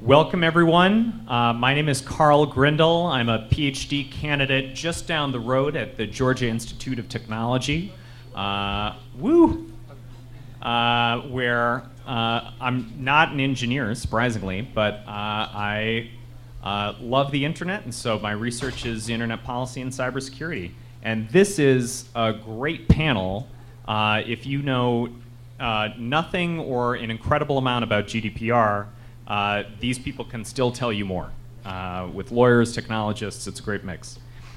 Welcome, everyone. My name is Carl Grindle. I'm a PhD candidate just down the road at the Georgia Institute of Technology, where I'm not an engineer, surprisingly, but I love the internet, and so my research is internet policy and cybersecurity. And this is a great panel if you know nothing or an incredible amount about GDPR. These people can still tell you more. With lawyers, technologists, it's a great mix.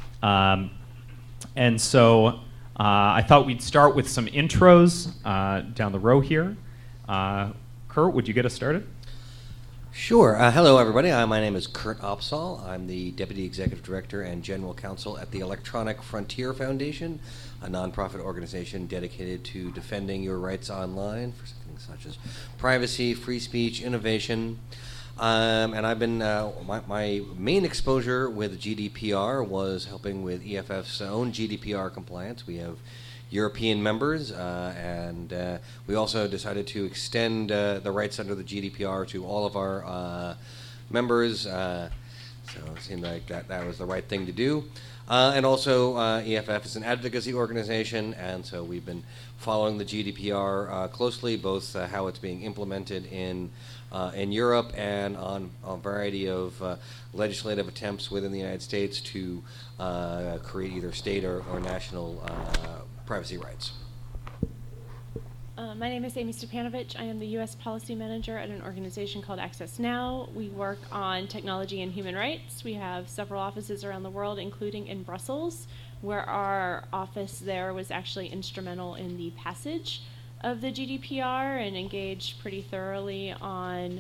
And so I thought we'd start with some intros down the row here. Kurt, would you get us started? Sure. Hello, everybody. My name is Kurt Opsahl. I'm the Deputy Executive Director and General Counsel at the Electronic Frontier Foundation, a nonprofit organization dedicated to defending your rights online for something such as privacy, free speech, innovation. And I've been, my main exposure with GDPR was helping with EFF's own GDPR compliance. We have European members, and we also decided to extend the rights under the GDPR to all of our members. So it seemed like that was the right thing to do. And also, EFF is an advocacy organization, and so we've been following the GDPR closely, both how it's being implemented in Europe and on a variety of legislative attempts within the United States to create either state or national privacy rights. My name is Amy Stepanovich. I am the U.S. Policy Manager at an organization called Access Now. We work on technology and human rights. We have several offices around the world, including in Brussels, where our office there was actually instrumental in the passage of the GDPR and engaged pretty thoroughly on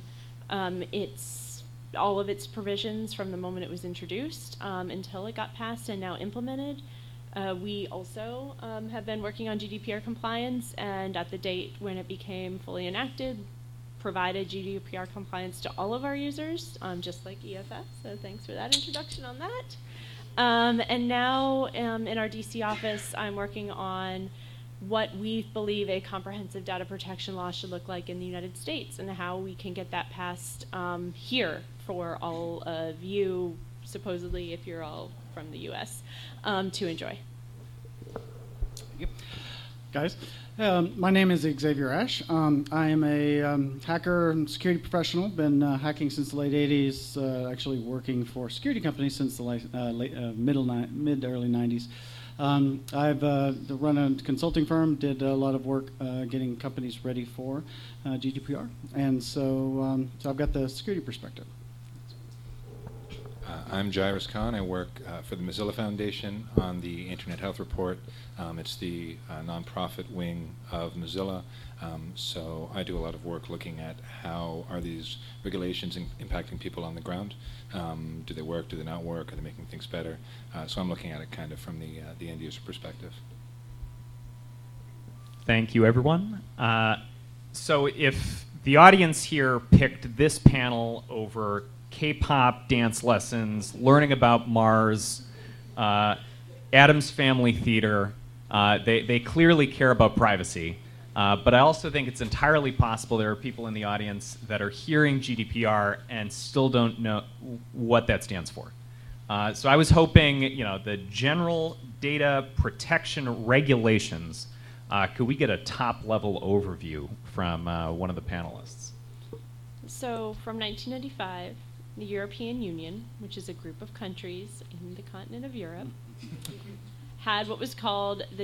all of its provisions from the moment it was introduced until it got passed and now implemented. We also have been working on GDPR compliance, and at the date when it became fully enacted, provided GDPR compliance to all of our users, just like EFF, so thanks for that introduction on that. And now in our DC office, I'm working on what we believe a comprehensive data protection law should look like in the United States and how we can get that passed here for all of you, supposedly if you're all from the US, to enjoy. Yep. Guys, my name is Xavier Ash. I am a hacker and security professional. Been hacking since the late 80s, actually working for security companies since the mid-early 90s. I've run a consulting firm, did a lot of work getting companies ready for GDPR, and so I've got the security perspective. I'm Jairus Khan. I work for the Mozilla Foundation on the Internet Health Report. It's the nonprofit wing of Mozilla. So I do a lot of work looking at how are these regulations impacting people on the ground. Do they work? Do they not work? Are they making things better? So I'm looking at it kind of from the end user perspective. Thank you, everyone. So if the audience here picked this panel over K-pop dance lessons, learning about Mars, Addams Family Theater, they clearly care about privacy. But I also think it's entirely possible there are people in the audience that are hearing GDPR and still don't know what that stands for. So I was hoping, the general data protection regulations, could we get a top-level overview from one of the panelists? So from 1995, the European Union, which is a group of countries in the continent of Europe, had what was called the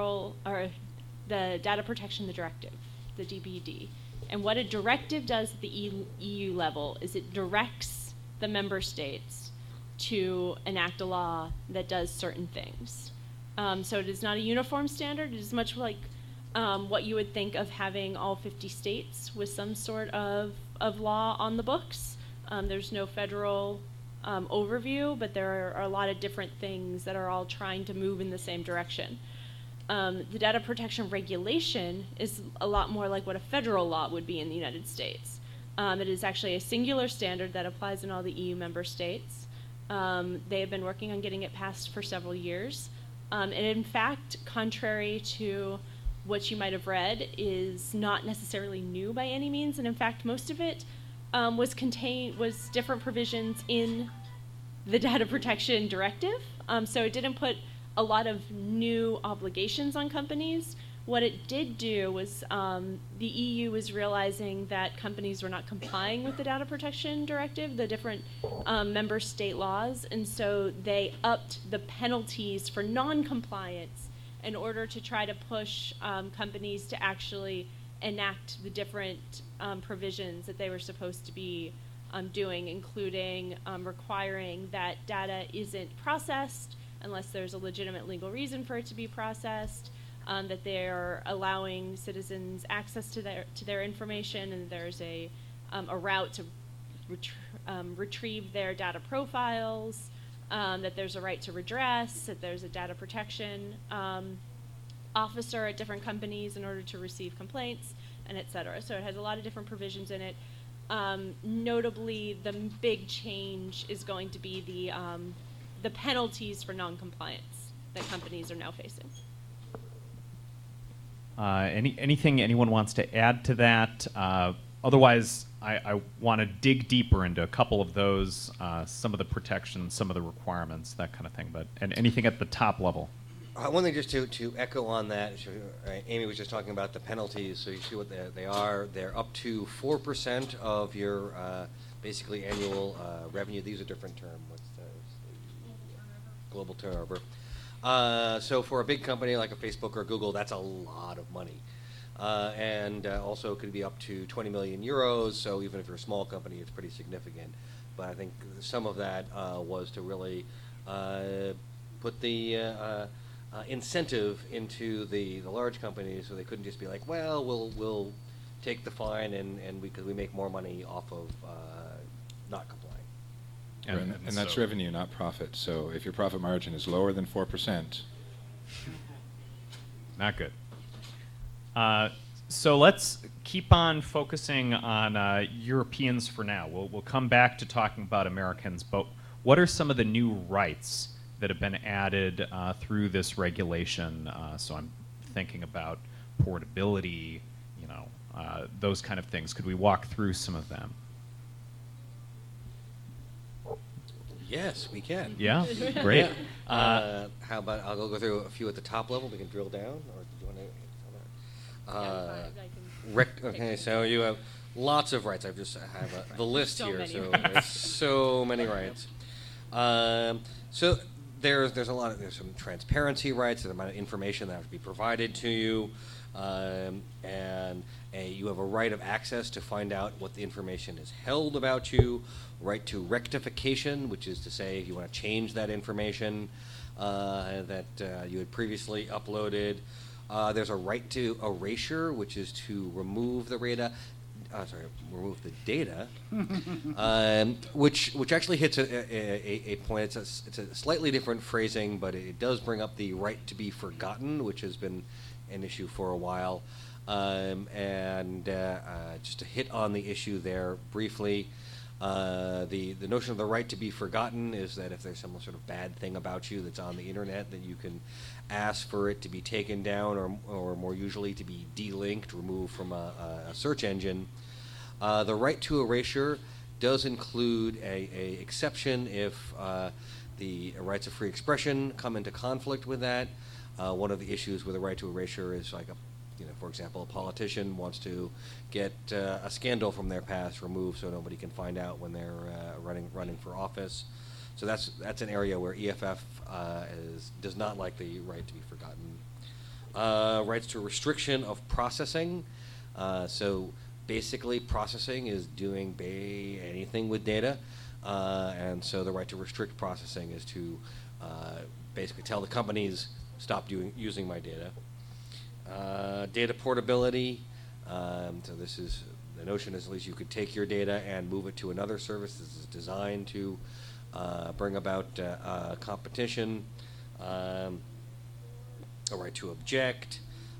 Data Protection Directive, the DPD. And what a directive does at the EU level is it directs the member states to enact a law that does certain things. So it is not a uniform standard. It is much like what you would think of having all 50 states with some sort of law on the books. There's no federal overview, but there are a lot of different things that are all trying to move in the same direction. The data protection regulation is a lot more like what a federal law would be in the United States. It is actually a singular standard that applies in all the EU member states. They have been working on getting it passed for several years. And in fact, contrary to what you might have read, is not necessarily new by any means. And in fact, most of it was different provisions in the data protection directive. So it didn't put a lot of new obligations on companies. What it did do was the EU was realizing that companies were not complying with the data protection directive, the different member state laws, and so they upped the penalties for non-compliance in order to try to push companies to actually enact the different provisions that they were supposed to be doing, including requiring that data isn't processed unless there's a legitimate legal reason for it to be processed, that they're allowing citizens access to their information, and there's a route to retrieve their data profiles, that there's a right to redress, that there's a data protection officer at different companies in order to receive complaints, and et cetera. So it has a lot of different provisions in it. Notably, the big change is going to be the penalties for non-compliance that companies are now facing. Anything anyone wants to add to that? Otherwise, I want to dig deeper into a couple of those, some of the protections, some of the requirements, that kind of thing. And anything at the top level? One thing just to echo on that, Amy was just talking about the penalties, so you see what they are. They're up to 4% of your basically annual revenue. These are different terms. What's the global turnover? So for a big company like a Facebook or Google, that's a lot of money. And also could be up to 20 million euros, so even if you're a small company, it's pretty significant. But I think some of that was to really put the incentive into the large companies, so they couldn't just be like, well, we'll take the fine and because we make more money off of not complying. And that's revenue, not profit. So if your profit margin is lower than 4%, not good. So let's keep on focusing on Europeans for now. We'll come back to talking about Americans, but what are some of the new rights that have been added through this regulation? So I'm thinking about portability, those kind of things. Could we walk through some of them? Yes, we can. Yeah, great. How about I'll go through a few at the top level. We can drill down, or do you want to? Okay, so you have lots of rights. I have the list So here. many So rights. there's so many rights. So there's a lot of there's some transparency rights, the amount of information that have to be provided to you, and you have a right of access to find out what the information is held about you. Right to rectification, which is to say if you want to change that information that you had previously uploaded. There's a right to erasure, which is to remove the remove the data, which actually hits a point. It's a slightly different phrasing, but it does bring up the right to be forgotten, which has been an issue for a while. And just to hit on the issue there briefly, the notion of the right to be forgotten is that if there's some sort of bad thing about you that's on the internet, that you can ask for it to be taken down, or more usually to be delinked, removed from a search engine. The right to erasure does include a exception if the rights of free expression come into conflict with that. One of the issues with the right to erasure is like for example, a politician wants to get a scandal from their past removed so nobody can find out when they're running for office. So that's an area where EFF does not like the right to be forgotten. Rights to restriction of processing. So basically, processing is doing anything with data, and so the right to restrict processing is to basically tell the companies stop using my data. Data portability. So this is the notion is at least you could take your data and move it to another service. This is designed to bring about competition. A right to object.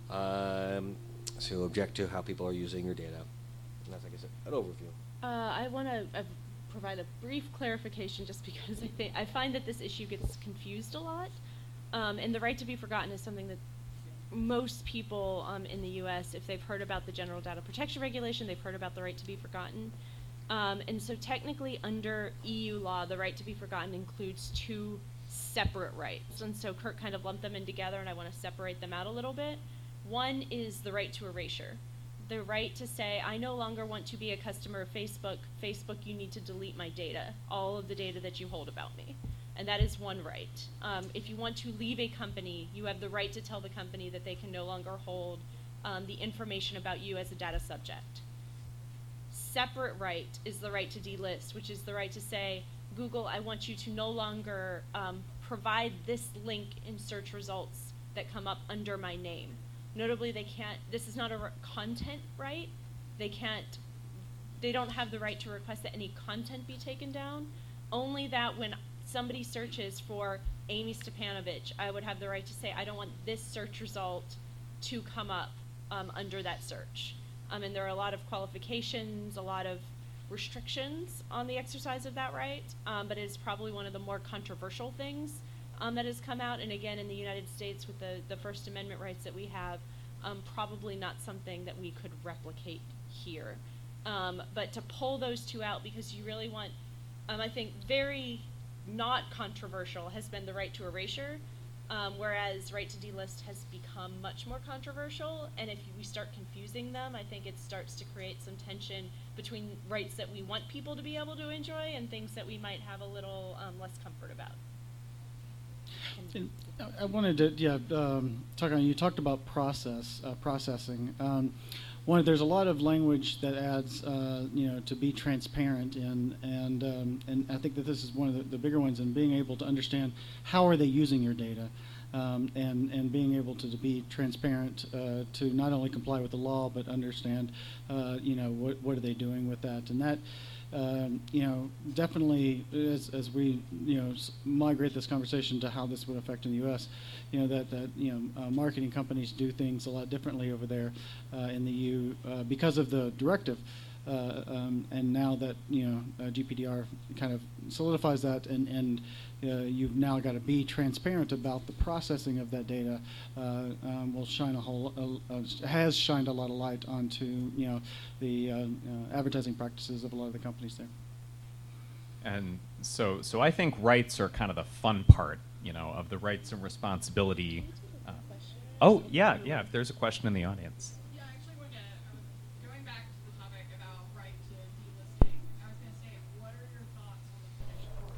So object to how people are using your data. And that's, I guess, an overview. I want to provide a brief clarification just because I find that this issue gets confused a lot. And the right to be forgotten is something that most people in the U.S., if they've heard about the General Data Protection Regulation, they've heard about the right to be forgotten. And so technically under EU law, the right to be forgotten includes two separate rights. And so Kurt kind of lumped them in together, and I want to separate them out a little bit. One is the right to erasure. The right to say, I no longer want to be a customer of Facebook. Facebook, you need to delete my data, all of the data that you hold about me. And that is one right. If you want to leave a company, you have the right to tell the company that they can no longer hold the information about you as a data subject. Separate right is the right to delist, which is the right to say, Google, I want you to no longer provide this link in search results that come up under my name. Notably, they can't, this is not a content right. They don't have the right to request that any content be taken down, only that when somebody searches for Amy Stepanovich, I would have the right to say, I don't want this search result to come up under that search. And there are a lot of qualifications, a lot of restrictions on the exercise of that right, but it is probably one of the more controversial things that has come out. And again, in the United States with the First Amendment rights that we have, probably not something that we could replicate here. But to pull those two out, because you really want, I think very not controversial has been the right to erasure, whereas right to delist has become much more controversial. And if we start confusing them, I think it starts to create some tension between rights that we want people to be able to enjoy and things that we might have a little less comfort about. And I wanted to, talk on. You talked about processing. There's a lot of language that adds, to be transparent, and I think that this is one of the bigger ones. And being able to understand how are they using your data, and being able to be transparent to not only comply with the law but understand, what are they doing with that, and that. Definitely as we, migrate this conversation to how this would affect in the U.S., marketing companies do things a lot differently over there in the EU because of the directive. And now that, GPDR kind of solidifies that, and you've now got to be transparent about the processing of that data, will shine has shined a lot of light onto, the advertising practices of a lot of the companies there. And so I think rights are kind of the fun part, of the rights and responsibility. Oh, yeah, if there's a question in the audience. Yeah, I actually wanted to, I was going back to the topic about right to delisting. I was going to say, what are your thoughts on the Finnish court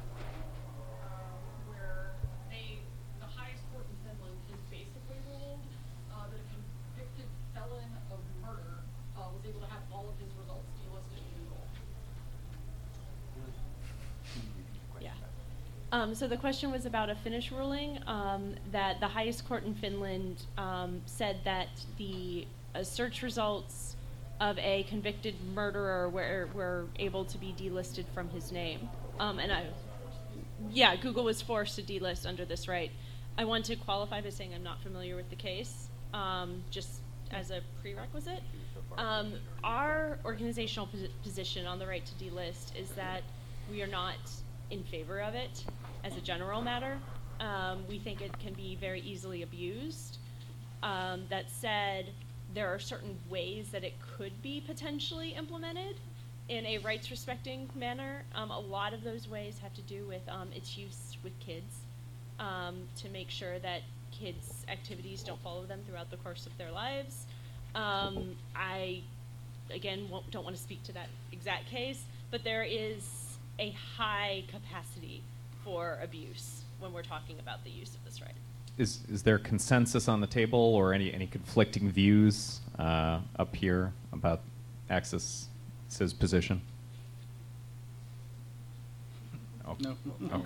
where the highest court in Finland has basically ruled that a convicted felon of murder was able to have all of his results delisted in Google? Yeah. So the question was about a Finnish ruling that the highest court in Finland said that the search results of a convicted murderer were able to be delisted from his name. Google was forced to delist under this right. I want to qualify by saying I'm not familiar with the case, just as a prerequisite. Our organizational position on the right to delist is that we are not in favor of it as a general matter. We think it can be very easily abused. That said, there are certain ways that it could be potentially implemented in a rights-respecting manner. A lot of those ways have to do with its use with kids, to make sure that kids' activities don't follow them throughout the course of their lives. I, again, don't want to speak to that exact case, but there is a high capacity for abuse when we're talking about the use of this right. Is there consensus on the table or any conflicting views up here about Access's position? Oh. No.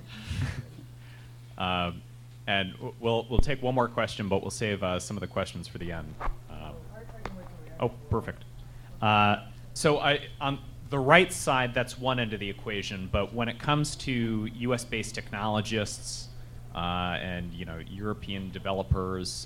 Okay. And we'll take one more question, but we'll save some of the questions for the end. Oh, perfect. So on the right side, that's one end of the equation. But when it comes to U.S.-based technologists and European developers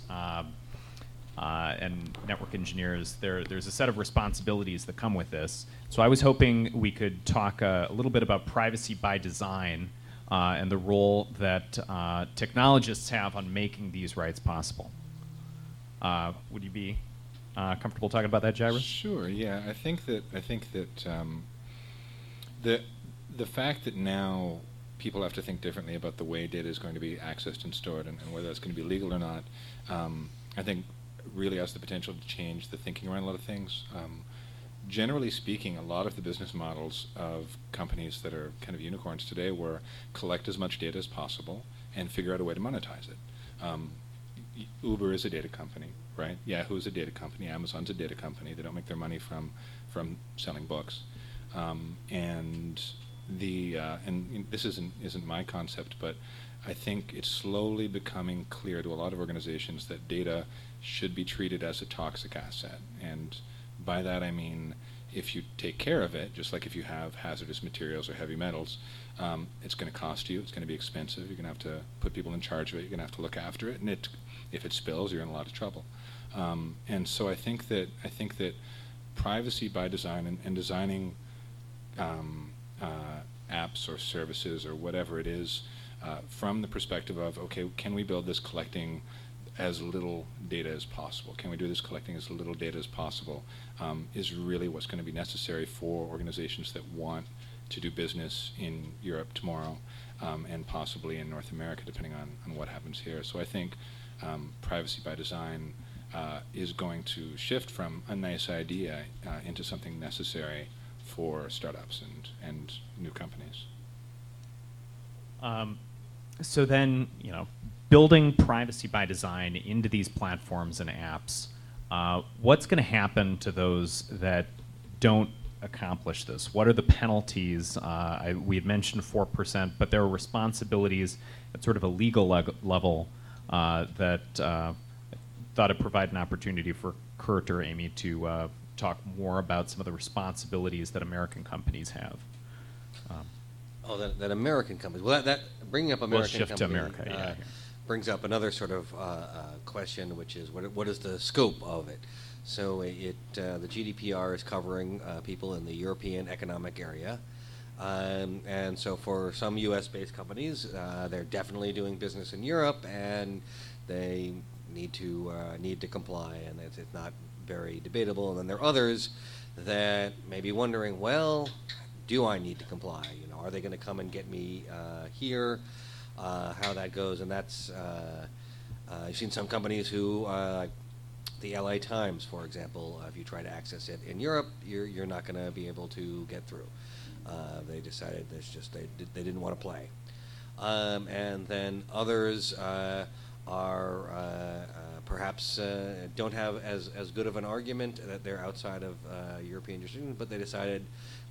and network engineers, there's a set of responsibilities that come with this. So I was hoping we could talk a little bit about privacy by design and the role that technologists have on making these rights possible. Would you be comfortable talking about that, Jairus? Sure. Yeah, I think that the fact that now people have to think differently about the way data is going to be accessed and stored, and whether that's going to be legal or not, I think really has the potential to change the thinking around a lot of things. Generally speaking, a lot of the business models of companies that are kind of unicorns today were collect as much data as possible and figure out a way to monetize it. Uber is a data company, right? Yahoo is a data company. Amazon's a data company. They don't make their money from selling books. And this isn't my concept, but I think it's slowly becoming clear to a lot of organizations that data should be treated as a toxic asset. And by that I mean, if you take care of it, just like if you have hazardous materials or heavy metals, it's going to cost you, it's going to be expensive, you're going to have to put people in charge of it, you're going to have to look after it, and if it spills, you're in a lot of trouble. And so I think that privacy by design and designing apps or services or whatever it is from the perspective of, okay, can we build this collecting as little data as possible? Can we do this collecting as little data as possible? Is really what's going to be necessary for organizations that want to do business in Europe tomorrow and possibly in North America, depending on what happens here. So I think privacy by design is going to shift from a nice idea into something necessary for startups and new companies. So then, building privacy by design into these platforms and apps, what's going to happen to those that don't accomplish this? What are the penalties? We had mentioned 4%, but there are responsibilities at sort of a legal level that I thought it provided an opportunity for Kurt or Amy to talk more about some of the responsibilities that American companies have. That American companies. Well, that bringing up American shift company, to America, yeah. brings up another sort of question, which is what is the scope of it? So the GDPR is covering people in the European Economic Area, and so for some U.S.-based companies, they're definitely doing business in Europe, and they need to comply, and it's not very debatable. And then there are others that may be wondering, well, do I need to comply? Are they going to come and get me here? How that goes, and that's I've seen some companies who, the LA Times, for example, if you try to access it in Europe, you're not going to be able to get through. They decided they didn't want to play, and then others are perhaps don't have as good of an argument that they're outside of European jurisdiction, but they decided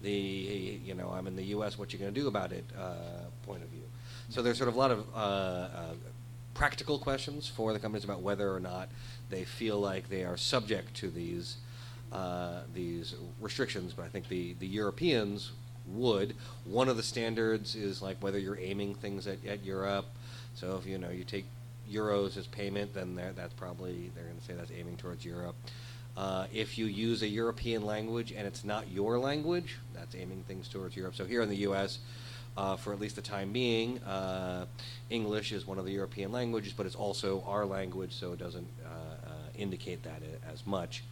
I'm in the U.S., what you going to do about it point of view. So there's sort of a lot of practical questions for the companies about whether or not they feel like they are subject to these restrictions. But I think the Europeans would. One of the standards is like whether you're aiming things at Europe. So if you take euros as payment, then that's probably they're going to say that's aiming towards Europe. If you use a European language and it's not your language, that's aiming things towards Europe. So here in the U.S., for at least the time being, English is one of the European languages, but it's also our language, so it doesn't indicate that as much.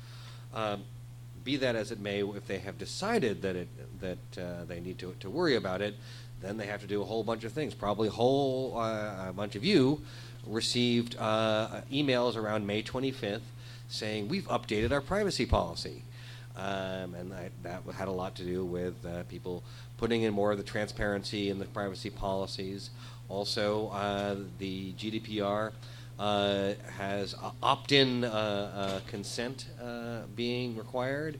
Be that as it may, if they have decided that they need to worry about it, then they have to do a whole bunch of things. Probably a bunch of you received emails around May 25th saying we've updated our privacy policy, and that had a lot to do with people putting in more of the transparency in the privacy policies. Also, the GDPR has opt-in consent being required,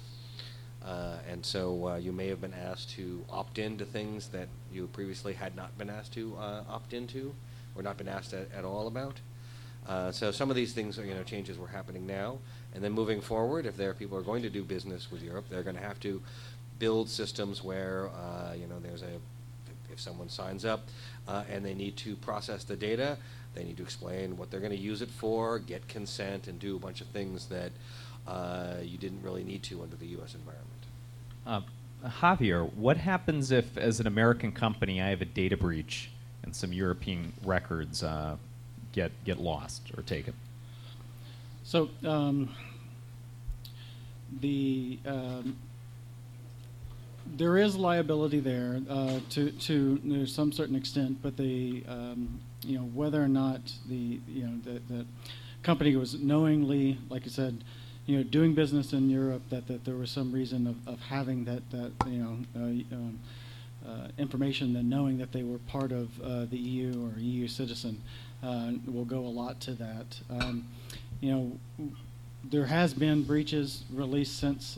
and so you may have been asked to opt in to things that you previously had not been asked to opt into, or not been asked at all about. So some of these things, changes were happening now, and then moving forward, if people are going to do business with Europe, they're going to have to build systems where if someone signs up and they need to process the data, they need to explain what they're going to use it for, get consent, and do a bunch of things that you didn't really need to under the U.S. environment. Javier, what happens if, as an American company, I have a data breach and some European records get lost or taken? So there is liability there to some certain extent, but whether or not the company was knowingly, like I said, doing business in Europe, that there was some reason of having that information, then knowing that they were part of the EU or EU citizen will go a lot to that. There has been breaches released since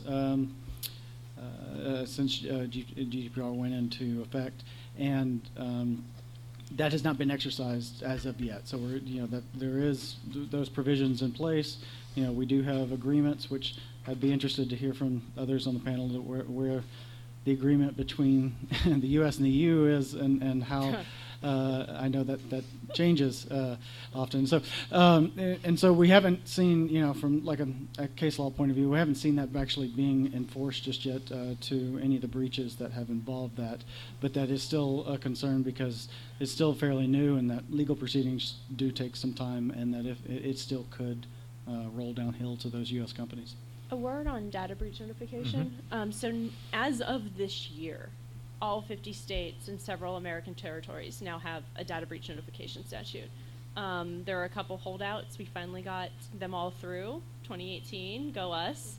GDPR went into effect, and that has not been exercised as of yet. So that there is those provisions in place. We do have agreements, which I'd be interested to hear from others on the panel where the agreement between the U.S. and the EU is, and how I know that changes often. So and so we haven't seen, from like a case law point of view, we haven't seen that actually being enforced just yet to any of the breaches that have involved that. But that is still a concern because it's still fairly new, and that legal proceedings do take some time, and that if it still could roll downhill to those U.S. companies. A word on data breach notification. As of this year, all 50 states and several American territories now have a data breach notification statute. There are a couple holdouts. We finally got them all through. 2018, go us.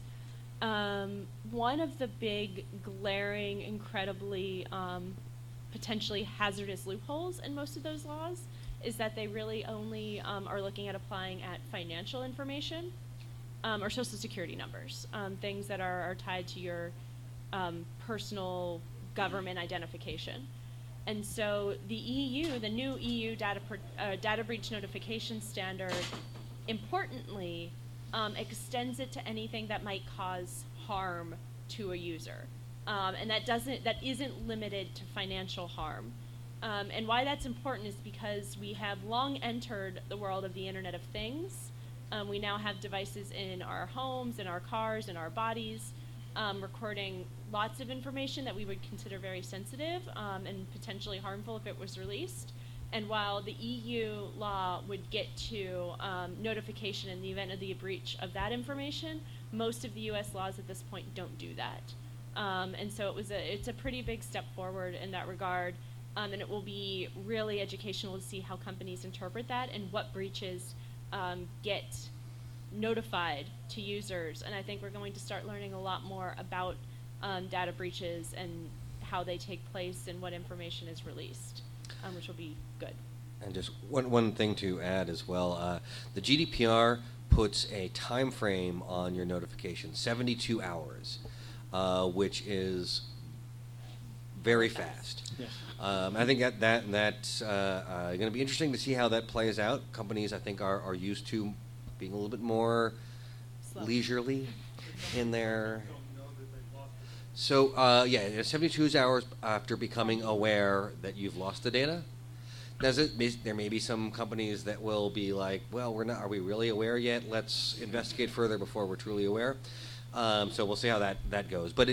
One of the big, glaring, incredibly potentially hazardous loopholes in most of those laws is that they really only are looking at applying at financial information or social security numbers, things that are tied to your personal government identification. And so the EU, the new EU data breach notification standard, importantly, extends it to anything that might cause harm to a user. And that isn't limited to financial harm. And why that's important is because we have long entered the world of the Internet of Things. We now have devices in our homes, in our cars, in our bodies, recording lots of information that we would consider very sensitive and potentially harmful if it was released. And while the EU law would get to notification in the event of the breach of that information, most of the US laws at this point don't do that. And so it's a pretty big step forward in that regard. And it will be really educational to see how companies interpret that and what breaches get notified to users. And I think we're going to start learning a lot more about data breaches and how they take place and what information is released, which will be good. And just one thing to add as well, the GDPR puts a time frame on your notification, 72 hours, which is very fast. Yes. I think that's going to be interesting to see how that plays out. Companies, I think, are used to being a little bit more leisurely in their... So, 72 hours after becoming aware that you've lost the data. There may be some companies that will be like, well, are we really aware yet? Let's investigate further before we're truly aware. So we'll see how that goes. But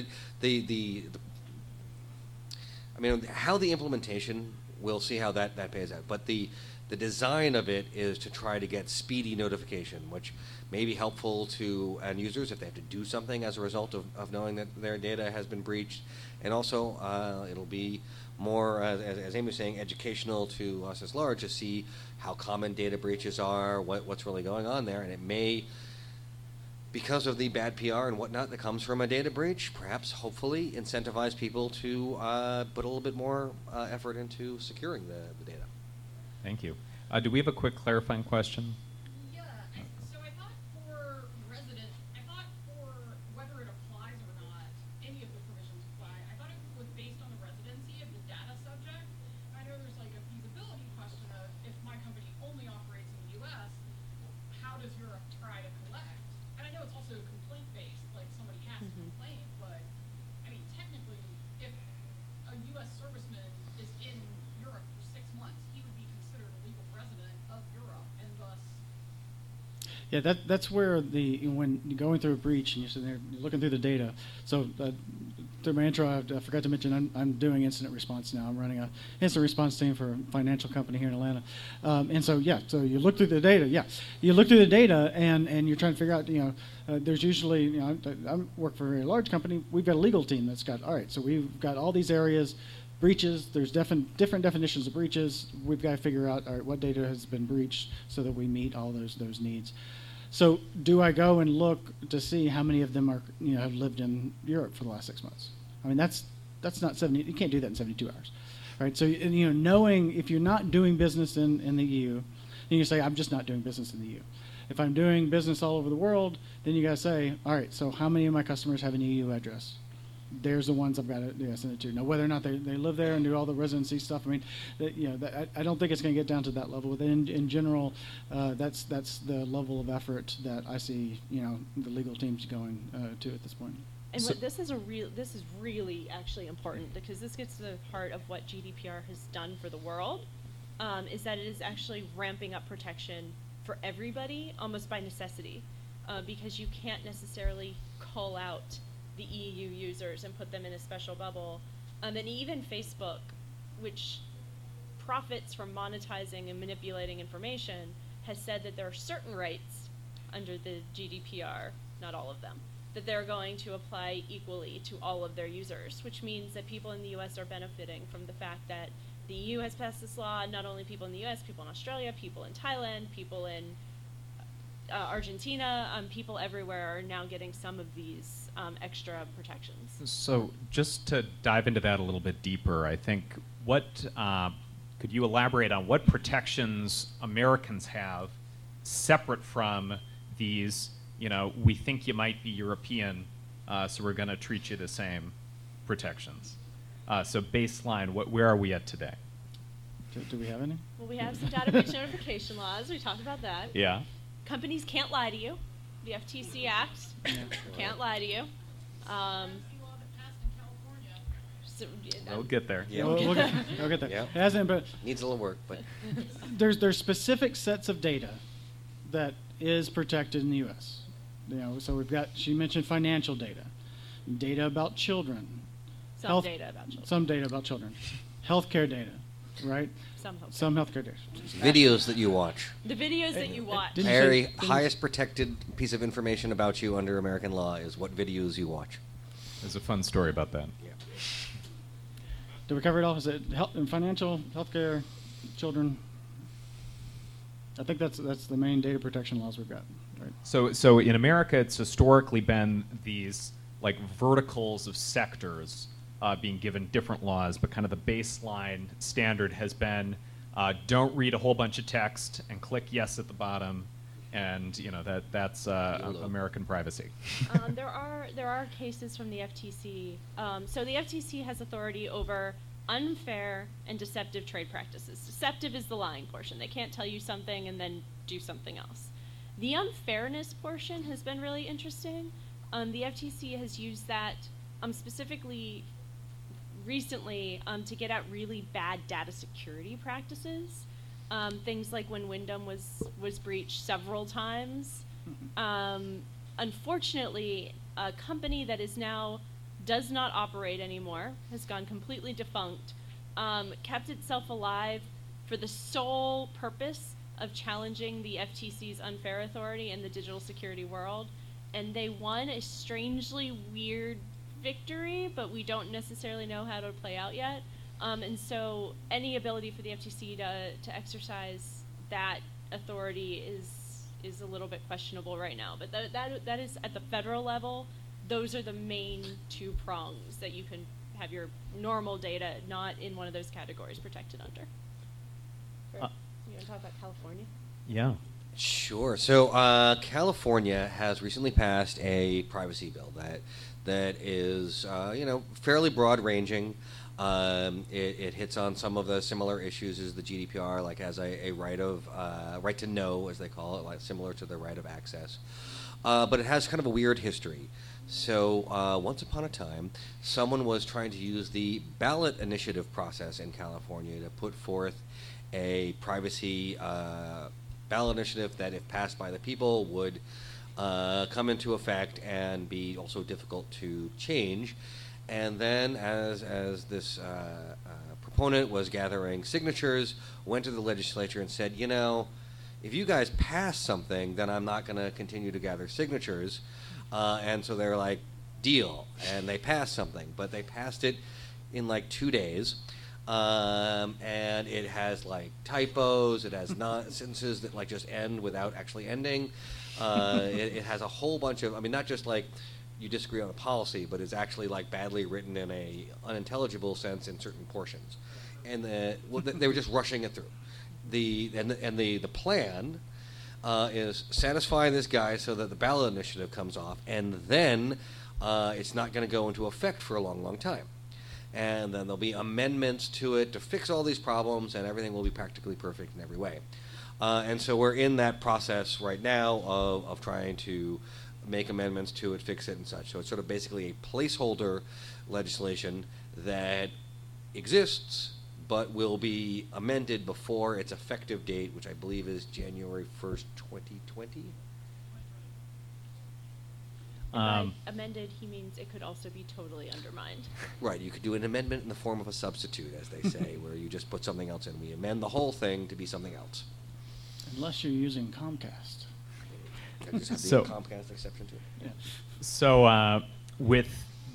how the implementation, we'll see how that pays out. But the design of it is to try to get speedy notification, which may be helpful to end users if they have to do something as a result of knowing that their data has been breached. And also, it'll be more, as Amy was saying, educational to us as large to see how common data breaches are, what's really going on there. And it may, because of the bad PR and whatnot that comes from a data breach, perhaps hopefully incentivize people to put a little bit more effort into securing the data. Thank you. Do we have a quick clarifying question? Yeah, so I thought for resident, for whether it applies or not, any of the provisions apply. I thought it was based on the residency of the data subject. I know there's like a feasibility question of if my company only operates in the U.S., how does Europe try to collect? And I know it's also complaint-based, like somebody has to complain, but I mean, technically, if a U.S. serviceman is in Europe for 6 months, he would be considered a legal resident of Europe, and thus... Yeah, that's where when you're going through a breach and you're sitting there looking through the data. So through my intro, I forgot to mention I'm doing incident response now. I'm running a incident response team for a financial company here in Atlanta. And so you look through the data. Yeah, you look through the data, and you're trying to figure out, there's usually, I work for a very large company. We've got a legal team that's got, all right, so we've got all these areas, breaches. There's different definitions of breaches. We've got to figure out, all right, what data has been breached so that we meet all those needs. So do I go and look to see how many of them are, have lived in Europe for the last 6 months? I mean, that's not 70. You can't do that in 72 hours, right? So knowing if you're not doing business in the EU, then you say I'm just not doing business in the EU. If I'm doing business all over the world, then you got to say, all right, so how many of my customers have an EU address? There's the ones I've got to send it to. Now, whether or not they live there and do all the residency stuff, I mean, I don't think it's going to get down to that level. But in general, that's the level of effort that I see, the legal teams going to at this point. And this is really actually important, because this gets to the heart of what GDPR has done for the world, is that it is actually ramping up protection for everybody almost by necessity, because you can't necessarily call out the EU users and put them in a special bubble. And even Facebook, which profits from monetizing and manipulating information, has said that there are certain rights under the GDPR, not all of them, that they're going to apply equally to all of their users, which means that people in the US are benefiting from the fact that the EU has passed this law. Not only people in the US, people in Australia, people in Thailand, people in Argentina, people everywhere are now getting some of these extra protections. So just to dive into that a little bit deeper, I think could you elaborate on what protections Americans have separate from these, we think you might be European, so we're going to treat you the same protections? So baseline, where are we at today? Do we have any? Well, we have some data breach notification laws. We talked about that. Yeah. Companies can't lie to you. The FTC Act can't lie to you. We'll get there. Yeah, We'll get there. Yeah. It hasn't, but Needs a little work, but there's specific sets of data that is protected in the U.S. So she mentioned financial data about children, Some data about children. some data about children, healthcare data, right? Some healthcare. Healthcare data. videos that you watch. The videos that you watch. Didn't you Very say- highest protected piece of information about you under American law is what videos you watch. There's a fun story about that. Did we cover it all? Is it financial, healthcare, children? I think that's the main data protection laws we've got, right? So in America, it's historically been these like verticals of sectors being given different laws, but kind of the baseline standard has been don't read a whole bunch of text and click yes at the bottom, and that's American privacy. There are cases from the FTC. So the FTC has authority over unfair and deceptive trade practices. Deceptive is the lying portion. They can't tell you something and then do something else. The unfairness portion has been really interesting. The FTC has used that specifically recently to get at really bad data security practices. Things like when Wyndham was breached several times. Unfortunately, a company that is now does not operate anymore, has gone completely defunct, kept itself alive for the sole purpose of challenging the FTC's unfair authority in the digital security world. And they won a strangely weird victory, but we don't necessarily know how it'll play out yet. And so any ability for the FTC to exercise that authority is a little bit questionable right now. But that is at the federal level. Those are the main two prongs that you can have your normal data not in one of those categories protected under. You want to talk about California? Yeah. Sure. So California has recently passed a privacy bill that is fairly broad ranging. It hits on some of the similar issues as the GDPR, like as a right to know, as they call it, like similar to the right of access. But it has kind of a weird history. So once upon a time, someone was trying to use the ballot initiative process in California to put forth a privacy ballot initiative that, if passed by the people, would come into effect and be also difficult to change. And then, as this proponent was gathering signatures, went to the legislature and said, you know, if you guys pass something, then I'm not going to continue to gather signatures. And so they're like, deal. And they passed something, but they passed it in like 2 days. And it has like typos. It has sentences that like just end without actually ending. It has a whole bunch of, I mean, not just like you disagree on a policy, but it's actually like badly written in a unintelligible sense in certain portions. And they were just rushing it through. The plan is satisfy this guy so that the ballot initiative comes off, and then it's not going to go into effect for a long, long time. And then there'll be amendments to it to fix all these problems, and everything will be practically perfect in every way. And so we're in that process right now of trying to make amendments to it, fix it, and such. So it's sort of basically a placeholder legislation that exists but will be amended before its effective date, which I believe is January 1st, 2020. By amended, he means it could also be totally undermined. Right, you could do an amendment in the form of a substitute, as they say, where you just put something else in. We amend the whole thing to be something else. Unless you're using Comcast. I just have the So- Comcast exception to it. Yeah. So with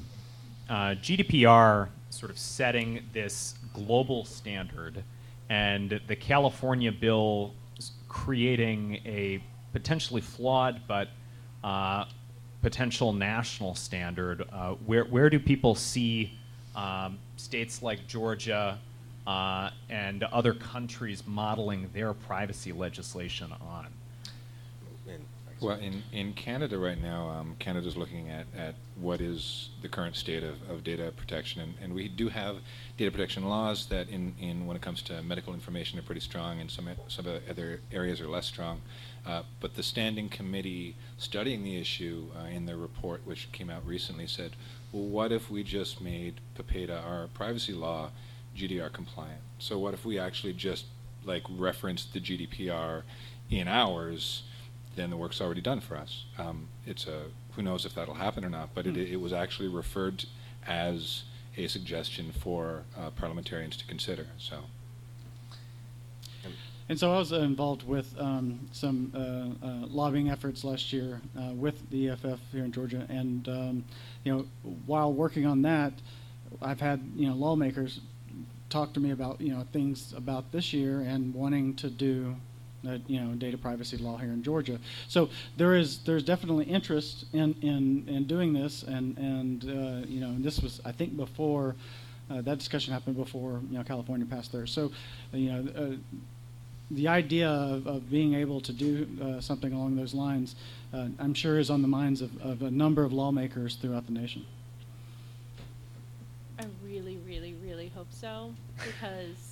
GDPR sort of setting this global standard and the California bill creating a potentially flawed but potential national standard, where do people see states like Georgia and other countries modeling their privacy legislation on? Well, in Canada right now, Canada's looking at what is the current state of data protection, and we do have data protection laws that in when it comes to medical information are pretty strong, and some other areas are less strong. But the standing committee studying the issue in their report, which came out recently, said, well, what if we just made PIPEDA, our privacy law, GDPR compliant? So what if we actually just like referenced the GDPR in ours? Then the work's already done for us. Who knows if that'll happen or not, but it was actually referred as a suggestion for parliamentarians to consider. So. And so I was involved with some lobbying efforts last year with the EFF here in Georgia, and while working on that, I've had lawmakers talk to me about things about this year and wanting to do data privacy law here in Georgia. So there's definitely interest in doing this, and this was, I think, before that discussion happened before California passed theirs. So the idea of being able to do something along those lines, I'm sure, is on the minds of a number of lawmakers throughout the nation. I really, really, really hope so, because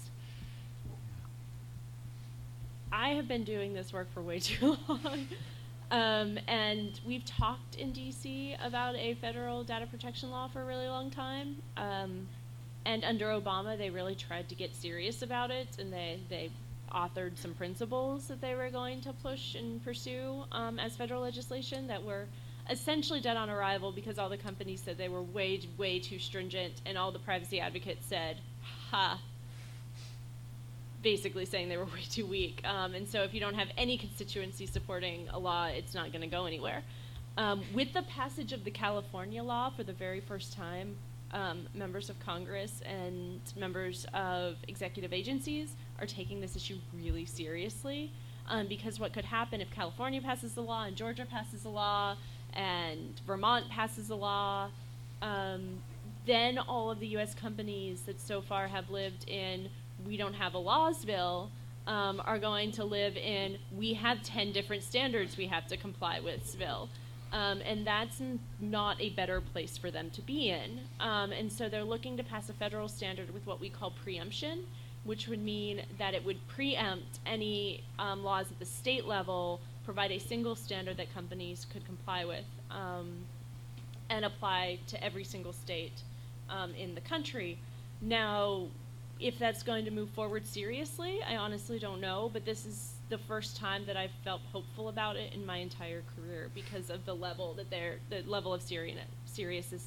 I have been doing this work for way too long. And we've talked in DC about a federal data protection law for a really long time. And under Obama, they really tried to get serious about it, and they authored some principles that they were going to push and pursue as federal legislation that were essentially dead on arrival because all the companies said they were way, way too stringent, and all the privacy advocates said, ha, basically saying they were way too weak. And so if you don't have any constituency supporting a law, it's not going to go anywhere. With the passage of the California law for the very first time, members of Congress and members of executive agencies are taking this issue really seriously, because what could happen if California passes the law and Georgia passes the law and Vermont passes the law, then all of the U.S. companies that so far have lived in we don't have a lawsville are going to live in we have 10 different standards we have to comply with Sville. And that's not a better place for them to be in. And so they're looking to pass a federal standard with what we call preemption, which would mean that it would preempt any laws at the state level, provide a single standard that companies could comply with, and apply to every single state in the country. Now, if that's going to move forward seriously, I honestly don't know, but this is the first time that I've felt hopeful about it in my entire career because of the level that the level of seriousness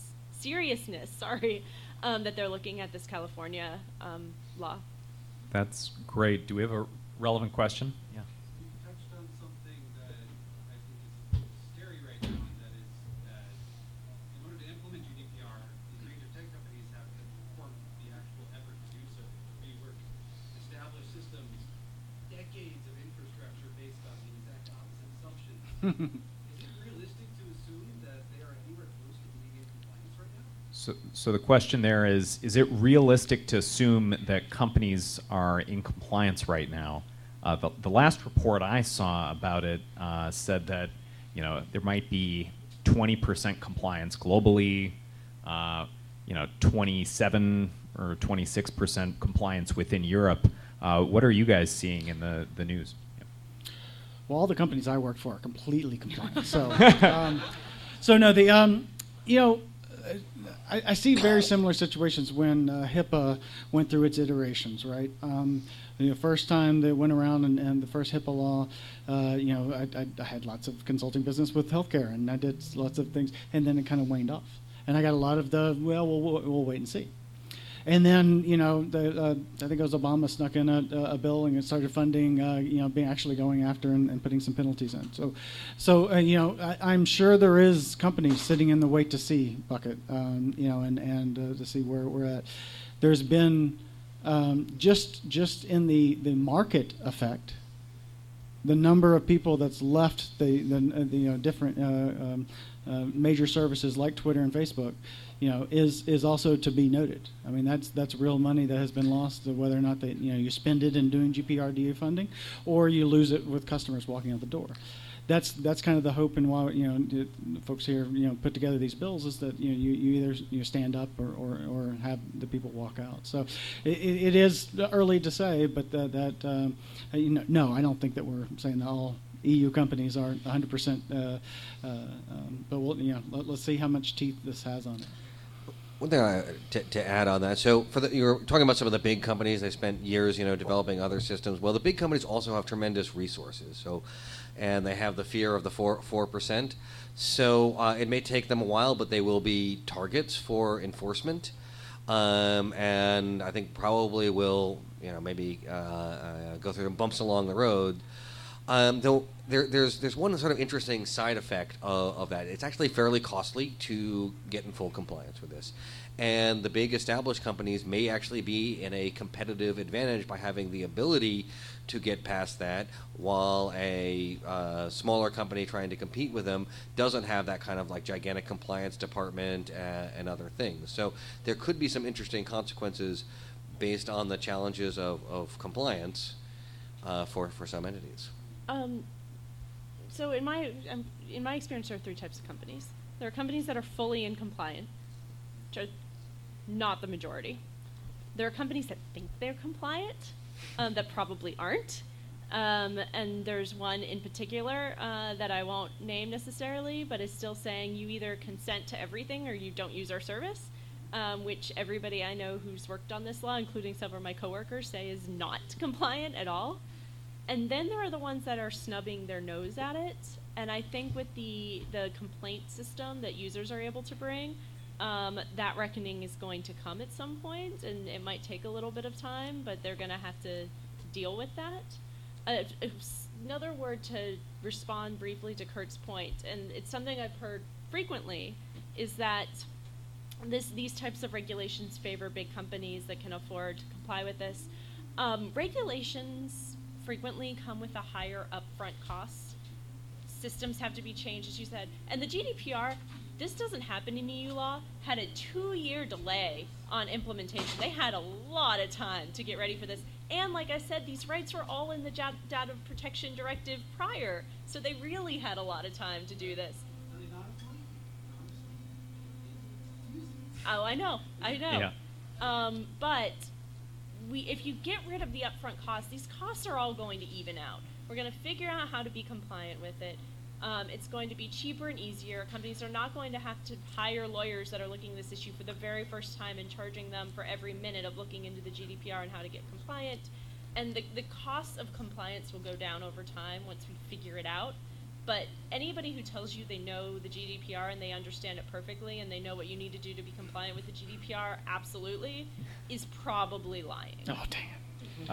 seriousness, sorry, that they're looking at this California law. That's great. Do we have a relevant question? Yeah. You touched on something that I think is scary right now, and that is that in order to implement GDPR, these major tech companies have to perform the actual effort to do so. We work established systems, decades of infrastructure based on the exact opposite assumption. Is it realistic to assume that they are anywhere close to being in compliance right now? So the question there is it realistic to assume that companies are in compliance right now? The last report I saw about it said that there might be 20% compliance globally, 27 or 26% compliance within Europe. What are you guys seeing in the news? Well, all the companies I work for are completely compliant. So, so no, I see very similar situations when HIPAA went through its iterations, right? The first time they went around and the first HIPAA law, I had lots of consulting business with healthcare, and I did lots of things, and then it kind of waned off. And I got a lot of we'll wait and see. And then, I think it was Obama snuck in a bill and it started funding, being actually going after and putting some penalties in. So I'm sure there is companies sitting in the wait to see bucket, and to see where we're at. There's been just in the market effect, the number of people that's left the different major services like Twitter and Facebook, is also to be noted. I mean, that's real money that has been lost, whether or not that you spend it in doing GPRDA funding, or you lose it with customers walking out the door. That's kind of the hope, and why the folks here put together these bills is that you either stand up or have the people walk out. So it is early to say, but no, I don't think that we're saying that all EU companies are 100%. But let's see how much teeth this has on it. One thing to add on that, so you were talking about some of the big companies. They spent years, developing other systems. Well, the big companies also have tremendous resources. So, and they have the fear of the 4%. So it may take them a while, but they will be targets for enforcement. And I think probably will, maybe go through bumps along the road. Though there's one sort of interesting side effect of that. It's actually fairly costly to get in full compliance with this. And the big established companies may actually be in a competitive advantage by having the ability to get past that, while a smaller company trying to compete with them doesn't have that kind of like gigantic compliance department and other things. So there could be some interesting consequences based on the challenges of compliance for some entities. So in my experience, there are three types of companies. There are companies that are fully in compliance, which are not the majority. There are companies that think they're compliant, that probably aren't. And there's one in particular that I won't name necessarily, but is still saying you either consent to everything or you don't use our service, which everybody I know who's worked on this law, including several of my coworkers, say is not compliant at all. And then there are the ones that are snubbing their nose at it. And I think with the complaint system that users are able to bring, that reckoning is going to come at some point, and it might take a little bit of time, but they're going to have to deal with that. Another word to respond briefly to Kurt's point, and it's something I've heard frequently, is that these types of regulations favor big companies that can afford to comply with this. Regulations frequently come with a higher upfront cost. Systems have to be changed, as you said. And the GDPR, this doesn't happen in EU law, had a 2-year delay on implementation. They had a lot of time to get ready for this. And like I said, these rights were all in the Data Protection Directive prior. So they really had a lot of time to do this. Oh, I know. Yeah. But if you get rid of the upfront costs, these costs are all going to even out. We're going to figure out how to be compliant with it. It's going to be cheaper and easier. Companies are not going to have to hire lawyers that are looking at this issue for the very first time and charging them for every minute of looking into the GDPR and how to get compliant. And the costs of compliance will go down over time once we figure it out. But anybody who tells you they know the GDPR and they understand it perfectly and they know what you need to do to be compliant with the GDPR, absolutely, is probably lying. Oh, dang it.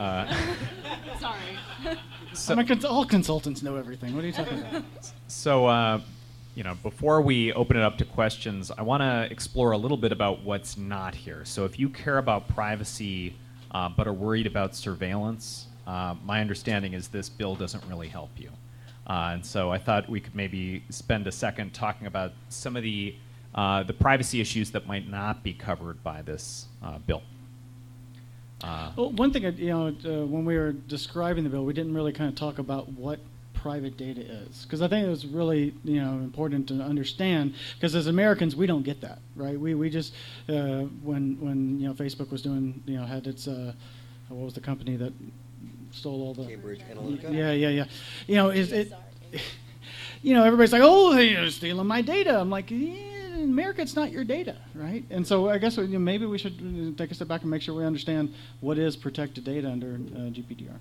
Sorry. All consultants know everything. What are you talking about? So, before we open it up to questions, I want to explore a little bit about what's not here. So if you care about privacy but are worried about surveillance, my understanding is this bill doesn't really help you. And so I thought we could maybe spend a second talking about some of the privacy issues that might not be covered by this bill. Well, one thing, when we were describing the bill, we didn't really kind of talk about what private data is, because I think it was really, important to understand, because as Americans, we don't get that, right? We just, when Facebook was doing, had its, what was the company that stole all the... Cambridge Analytica? Yeah. Everybody's like, oh, they're stealing my data. I'm like, yeah. In America, it's not your data, right? And so I guess maybe we should take a step back and make sure we understand what is protected data under GDPR.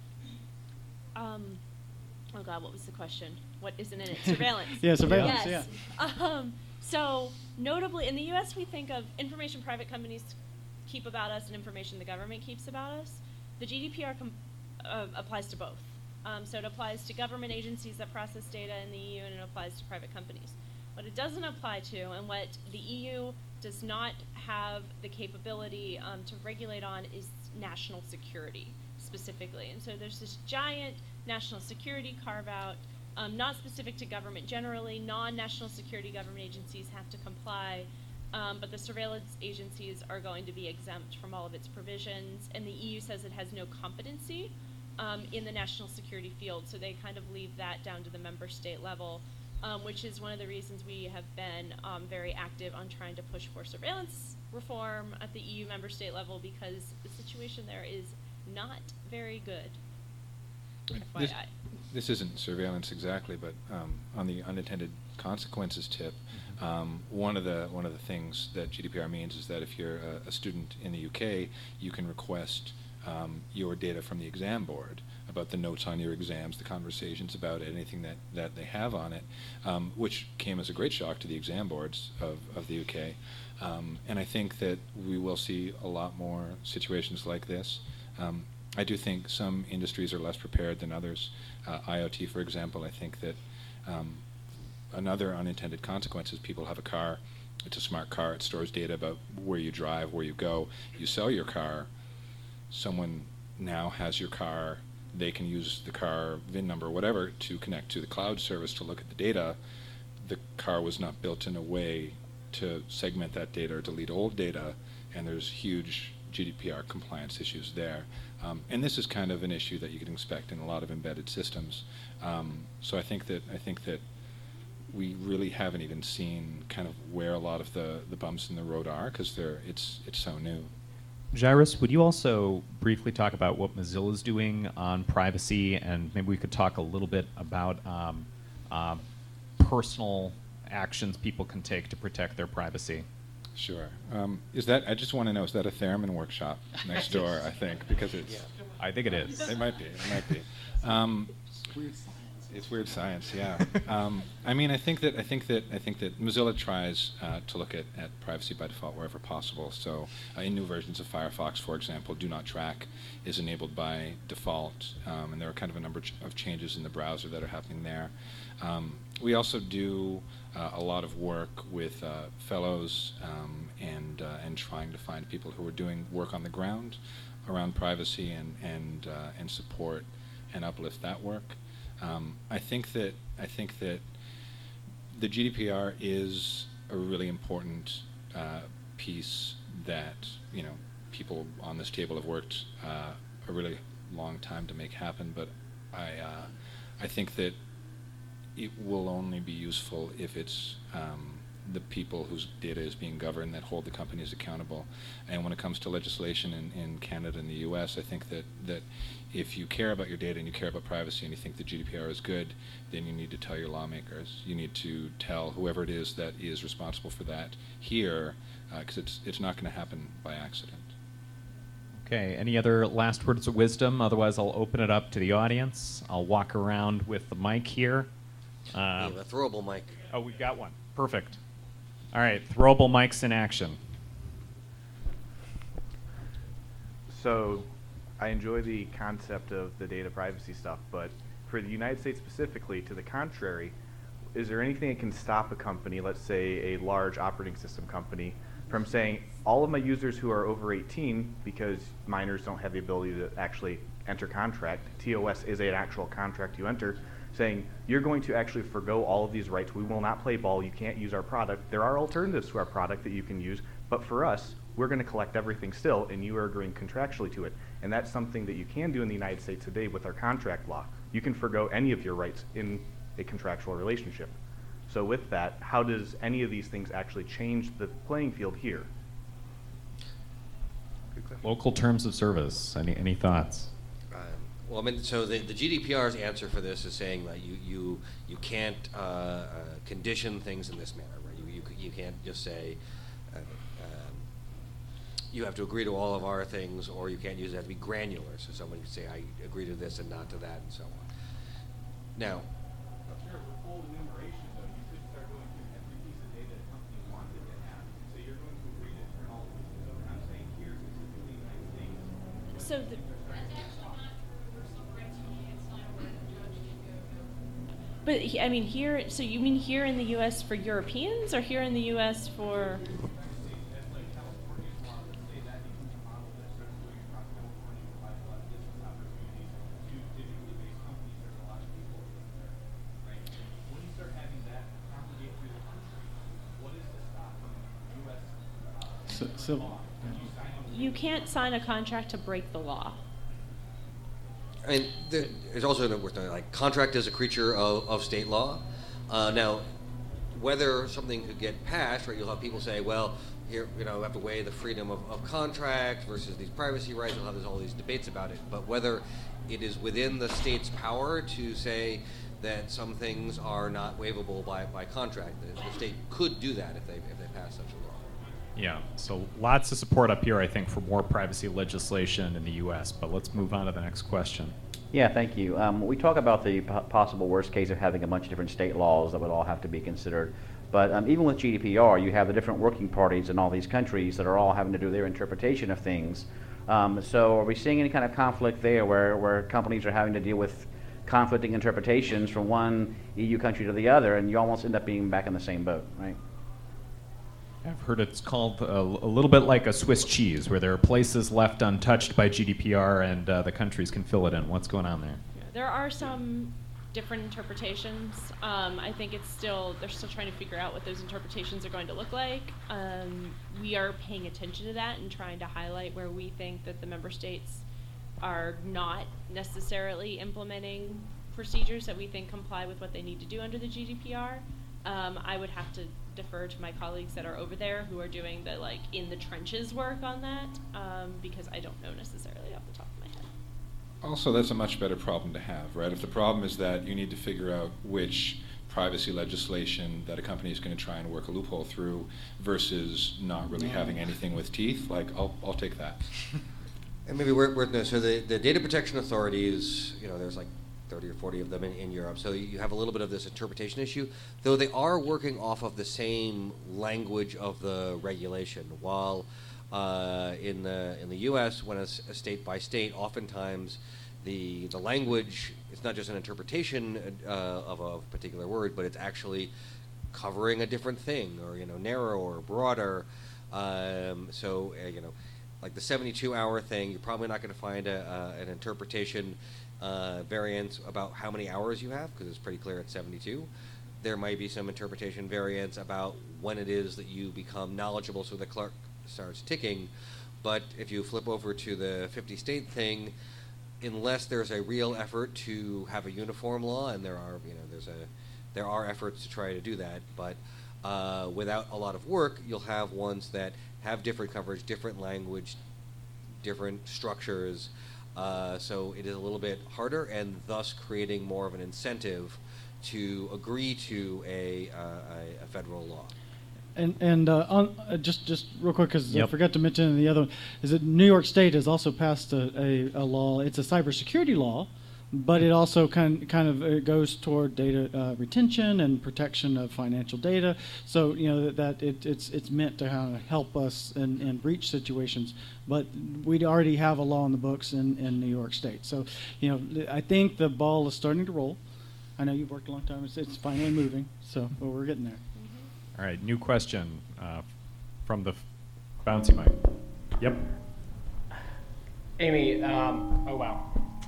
Oh God, what was the question? What isn't in it? Surveillance. Yeah, surveillance. Yes. Yeah. So notably, in the U.S., we think of information private companies keep about us and information the government keeps about us. The GDPR applies to both. So it applies to government agencies that process data in the EU, and it applies to private companies. What it doesn't apply to, and what the EU does not have the capability to regulate on, is national security specifically. And so there's this giant national security carve-out, not specific to government generally. Non-national security government agencies have to comply, but the surveillance agencies are going to be exempt from all of its provisions. And the EU says it has no competency in the national security field, so they kind of leave that down to the member state level. Which is one of the reasons we have been very active on trying to push for surveillance reform at the EU member state level, because the situation there is not very good. FYI. This isn't surveillance exactly, but on the unintended consequences tip, one of the things that GDPR means is that if you're a student in the UK, you can request your data from the exam board about the notes on your exams, the conversations about it, anything that they have on it, which came as a great shock to the exam boards of the UK. And I think that we will see a lot more situations like this. I do think some industries are less prepared than others. IoT, for example, I think that another unintended consequence is people have a car. It's a smart car. It stores data about where you drive, where you go. You sell your car. Someone now has your car. They can use the car VIN number or whatever to connect to the cloud service to look at the data. The car was not built in a way to segment that data or delete old data, and there's huge GDPR compliance issues there. And this is kind of an issue that you can expect in a lot of embedded systems. So I think that we really haven't even seen kind of where a lot of the bumps in the road are, because it's so new. Jairus, would you also briefly talk about what Mozilla is doing on privacy, and maybe we could talk a little bit about personal actions people can take to protect their privacy? Sure. I just want to know, is that a therememin workshop next door, I think, because it's... Yeah. I think it is. It might be. It's weird science, yeah. I think that Mozilla tries to look at privacy by default wherever possible. So in new versions of Firefox, for example, Do Not Track is enabled by default, and there are kind of a number of changes in the browser that are happening there. We also do a lot of work with fellows and trying to find people who are doing work on the ground around privacy and support and uplift that work. I think that the GDPR is a really important piece that people on this table have worked a really long time to make happen. But I think that it will only be useful if it's the people whose data is being governed that hold the companies accountable. And when it comes to legislation in Canada and the US, I think that if you care about your data and you care about privacy and you think the GDPR is good, then you need to tell your lawmakers. You need to tell whoever it is that is responsible for that here, because it's not going to happen by accident. Okay, any other last words of wisdom? Otherwise, I'll open it up to the audience. I'll walk around with the mic here. We have a throwable mic. Oh, we've got one. Perfect. All right, throwable mics in action. So I enjoy the concept of the data privacy stuff, but for the United States specifically, to the contrary, is there anything that can stop a company, let's say a large operating system company, from saying all of my users who are over 18, because minors don't have the ability to actually enter contract, TOS is an actual contract you enter, saying you're going to actually forgo all of these rights. We will not play ball. You can't use our product. There are alternatives to our product that you can use, but for us, we're going to collect everything still, and you are agreeing contractually to it. And that's something that you can do in the United States today with our contract law. You can forgo any of your rights in a contractual relationship. So with that, how does any of these things actually change the playing field here? Good question. Local terms of service. Any thoughts? Well, I mean, so the GDPR's answer for this is saying that you can't condition things in this manner, right? You can't just say you have to agree to all of our things, or you can't use it to be granular. So someone can say, I agree to this and not to that, and so on. Now, Sure, with full enumeration, though, you could start going through every piece of data a company wanted to have. So you're going to agree to turn all of this. So I'm saying here, specifically in the United States. So the, That's actually not true for some rights you can't sign a word judge can go no. but I mean here. So you mean here in the U.S. for Europeans, or here in the U.S. for? That's like California's law that say that becomes a model that starts going across California, provides a lot of business opportunities to digitally based companies. There's a lot of people over there, right? When you start having that propagate through the country, what is to stop U.S. Civil. law? When you sign on You can't sign a contract to break the law. I mean, there's also worth noting, like, contract is a creature of state law. Now, whether something could get passed, right, you'll have people say, well, here, we have to weigh the freedom of contract versus these privacy rights. You'll have all these debates about it. But whether it is within the state's power to say that some things are not waivable by contract, the state could do that if they pass such a law. Yeah, so lots of support up here, I think, for more privacy legislation in the U.S., but let's move on to the next question. Yeah, thank you. We talk about the possible worst case of having a bunch of different state laws that would all have to be considered. But even with GDPR, you have the different working parties in all these countries that are all having to do their interpretation of things. So are we seeing any kind of conflict there where companies are having to deal with conflicting interpretations from one EU country to the other, and you almost end up being back in the same boat, right? I've heard it's called a little bit like a Swiss cheese, where there are places left untouched by GDPR and the countries can fill it in. What's going on there? There are some different interpretations. I think they're still trying to figure out what those interpretations are going to look like. We are paying attention to that and trying to highlight where we think that the member states are not necessarily implementing procedures that we think comply with what they need to do under the GDPR. I would have to defer to my colleagues that are over there who are doing the in the trenches work on that, because I don't know necessarily off the top of my head. Also, that's a much better problem to have, right? If the problem is that you need to figure out which privacy legislation that a company is going to try and work a loophole through versus not really having anything with teeth, I'll take that. And maybe worth noting, so the data protection authorities, there's like 30 or 40 of them in Europe, so you have a little bit of this interpretation issue, though they are working off of the same language of the regulation. While in the U.S., when it's a state by state, oftentimes the language, it's not just an interpretation of a particular word, but it's actually covering a different thing, or narrower, broader. Like the 72-hour thing, you're probably not going to find an interpretation variance about how many hours you have, because it's pretty clear at 72. There might be some interpretation variance about when it is that you become knowledgeable, so the clock starts ticking. But if you flip over to the 50-state thing, unless there's a real effort to have a uniform law, and there are efforts to try to do that, but without a lot of work, you'll have ones that have different coverage, different language, different structures. So it is a little bit harder, and thus creating more of an incentive to agree to a federal law. And just real quick, because Yep. I forgot to mention in the other one, is that New York State has also passed a law. It's a cybersecurity law, but it also it goes toward data retention and protection of financial data. So it's meant to kind of help us in breach situations. But we already have a law in the books in New York State. So I think the ball is starting to roll. I know you've worked a long time. It's finally moving. So but we're getting there. All right, new question from the bouncy mic. Yep. Amy, oh wow.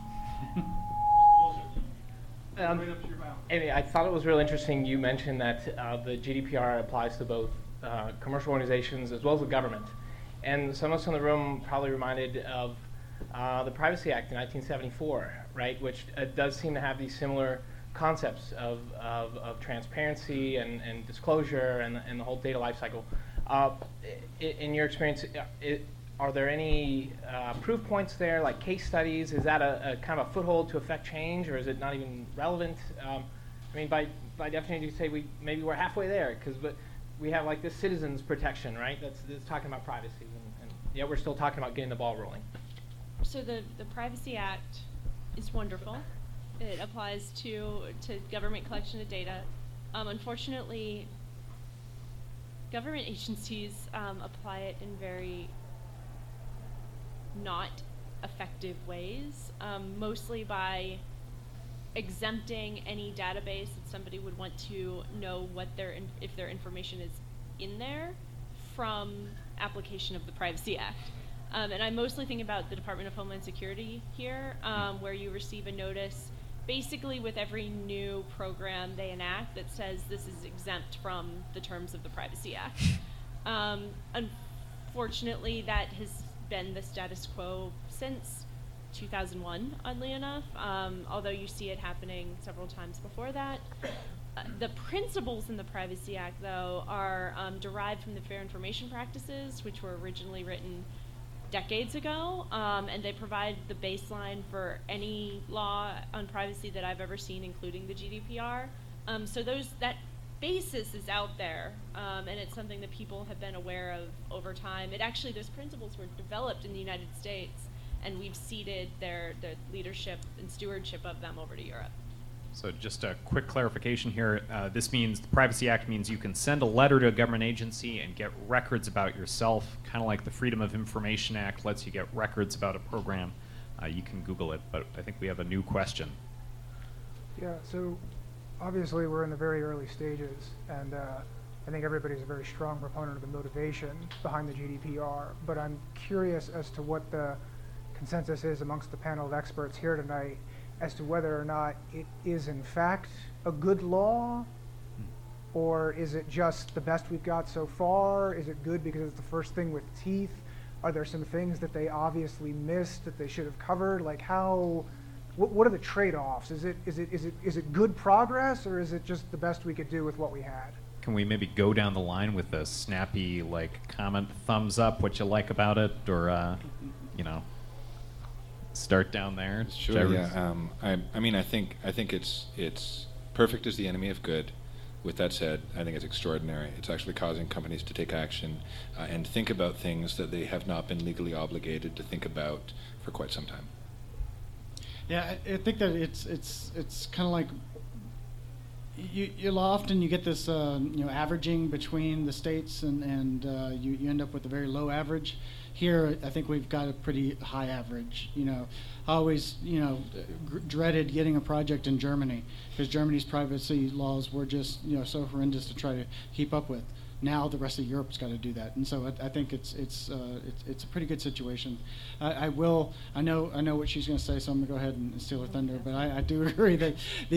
Amy, I thought it was really interesting you mentioned that the GDPR applies to both commercial organizations as well as the government. And some of us in the room probably reminded of the Privacy Act in 1974, right, which does seem to have these similar concepts of transparency and disclosure and the whole data lifecycle. In your experience, are there any proof points there, like case studies? Is that a kind of a foothold to affect change, or is it not even relevant? I mean, by definition, you say maybe we're halfway there, but we have like this citizens protection, right? That's talking about privacy, and yet we're still talking about getting the ball rolling. So the Privacy Act is wonderful. It applies to government collection of data. Unfortunately, government agencies apply it in very not effective ways, mostly by exempting any database that somebody would want to know if their information is in there from application of the Privacy Act. And I mostly think about the Department of Homeland Security here, where you receive a notice basically with every new program they enact that says this is exempt from the terms of the Privacy Act. Unfortunately, that has been the status quo since 2001, oddly enough, although you see it happening several times before that. The principles in the Privacy Act, though, are derived from the Fair Information Practices, which were originally written decades ago, and they provide the baseline for any law on privacy that I've ever seen, including the GDPR. So that basis is out there, and it's something that people have been aware of over time. Those principles were developed in the United States, and we've ceded the leadership and stewardship of them over to Europe. So just a quick clarification here. This means the Privacy Act means you can send a letter to a government agency and get records about yourself, kind of like the Freedom of Information Act lets you get records about a program. You can Google it, but I think we have a new question. Yeah, so obviously we're in the very early stages, and I think everybody's a very strong proponent of the motivation behind the GDPR, but I'm curious as to what the consensus is amongst the panel of experts here tonight as to whether or not it is in fact a good law, or is it just the best we've got so far? Is it good because it's the first thing with teeth? Are there some things that they obviously missed that they should have covered? Like what are the trade-offs? Is it good progress, or is it just the best we could do with what we had? Can we maybe go down the line with a snappy comment, thumbs up, what you like about it, or start down there? Sure. Yeah. I mean, I think it's perfect is the enemy of good. With that said, I think it's extraordinary. It's actually causing companies to take action and think about things that they have not been legally obligated to think about for quite some time. Yeah, I think that it's kind of like you often you get this averaging between the states, and you end up with a very low average. Here, I think we've got a pretty high average. I always dreaded getting a project in Germany because Germany's privacy laws were just so horrendous to try to keep up with. Now the rest of Europe's got to do that, and so I think it's a pretty good situation. I know what she's going to say, so I'm going to go ahead and steal her thunder. But I do agree that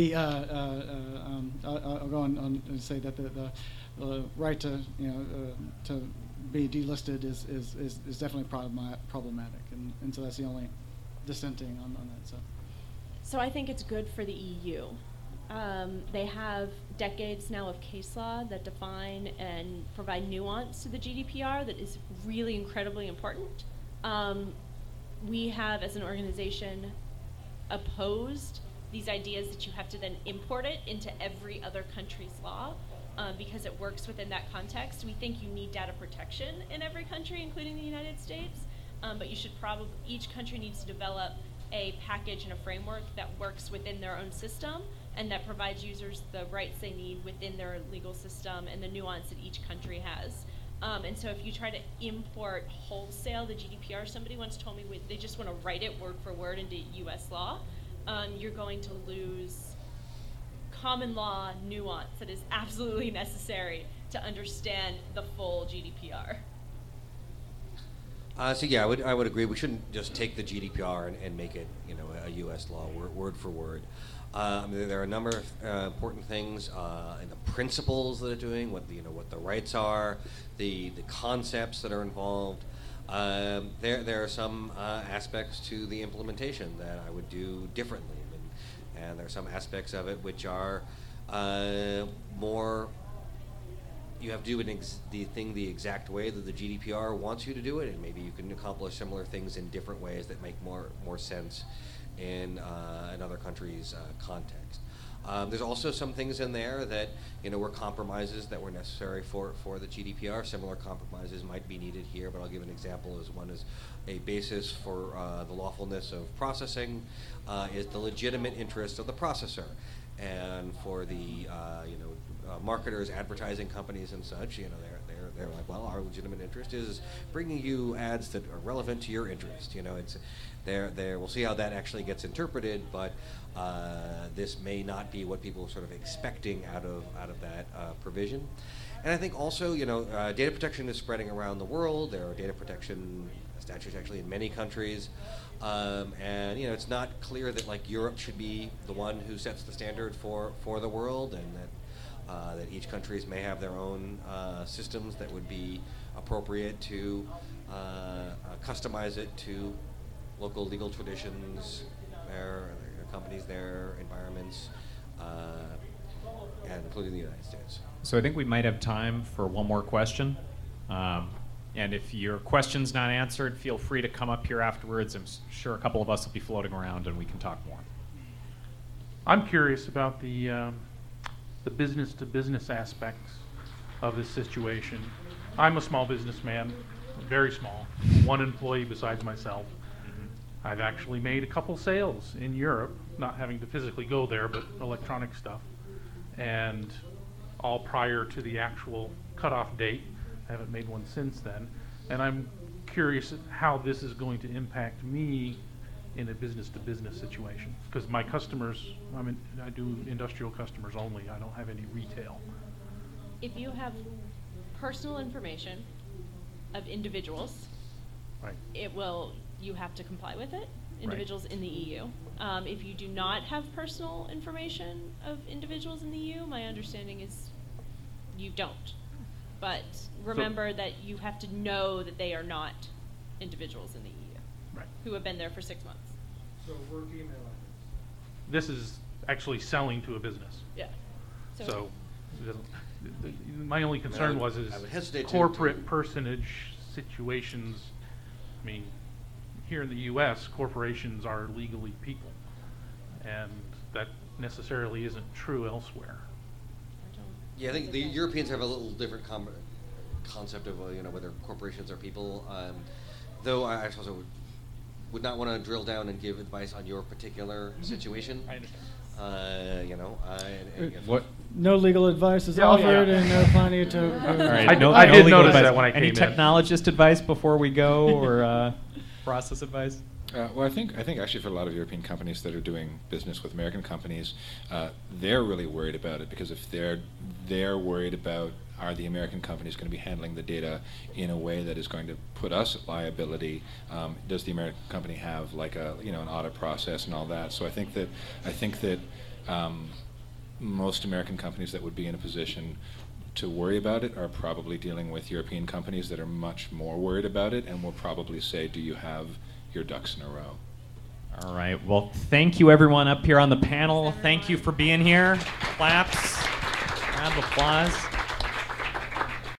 I'll go on and say that the right to be delisted is definitely problematic, and so that's the only dissenting on that. So I think it's good for the EU. They have decades now of case law that define and provide nuance to the GDPR that is really incredibly important. We have, as an organization, opposed these ideas that you have to then import it into every other country's law because it works within that context. We think you need data protection in every country, including the United States, but you should each country needs to develop a package and a framework that works within their own system and that provides users the rights they need within their legal system and the nuance that each country has. And so if you try to import wholesale the GDPR, somebody once told me they just want to write it word for word into US law, you're going to lose common law nuance that is absolutely necessary to understand the full GDPR. So yeah, I would agree. We shouldn't just take the GDPR and make it, a U.S. law word for word. There are a number of important things in the principles that are doing, what the rights are, the concepts that are involved. There are some aspects to the implementation that I would do differently, and there are some aspects of it which are more. You have to do the thing the exact way that the GDPR wants you to do it, and maybe you can accomplish similar things in different ways that make more sense in another country's context. There's also some things in there that were compromises that were necessary for the GDPR. Similar compromises might be needed here, but I'll give an example. As one is a basis for the lawfulness of processing is the legitimate interest of the processor, and for the marketers, advertising companies, and such. They're like, well, our legitimate interest is bringing you ads that are relevant to your interest. It's there. We'll see how that actually gets interpreted, but this may not be what people are sort of expecting out of that provision. And I think also, data protection is spreading around the world. There are data protection statutes actually in many countries, and it's not clear that like Europe should be the one who sets the standard for the world, and that each countries may have their own systems that would be appropriate to customize it to local legal traditions, their companies, their environments, and including the United States. So I think we might have time for one more question. And if your question's not answered, feel free to come up here afterwards. I'm sure a couple of us will be floating around and we can talk more. I'm curious about the business-to-business aspects of this situation. I'm a small businessman, very small, one employee besides myself. I've actually made a couple sales in Europe, not having to physically go there, but electronic stuff, and all prior to the actual cutoff date. I haven't made one since then, and I'm curious how this is going to impact me in a business-to-business situation, because my customers, I do industrial customers only. I don't have any retail. If you have personal information of individuals, right, you have to comply with it. Individuals in the EU. If you do not have personal information of individuals in the EU, my understanding is you don't. But remember that you have to know that they are not individuals in the EU, right, who have been there for 6 months. So work email address. This is actually selling to a business. Yeah. So my only concern I would hesitate corporate personage situations. I mean, here in the U.S., corporations are legally people, and that necessarily isn't true elsewhere. Yeah, I think the Europeans have a little different concept of whether corporations are people. Though I also would not want to drill down and give advice on your particular situation. I understand. What? No legal advice is offered, and no planning to. All right, I did notice that when I came in. Any technologist advice before we go, or process advice? Well, I think actually for a lot of European companies that are doing business with American companies, they're really worried about it, because if they're worried about, are the American companies going to be handling the data in a way that is going to put us at liability? Does the American company have like an audit process and all that? So I think that most American companies that would be in a position to worry about it are probably dealing with European companies that are much more worried about it, and will probably say, do you have your ducks in a row? All right. Well, thank you, everyone up here on the panel. Thank you for being here. Claps. Round of applause.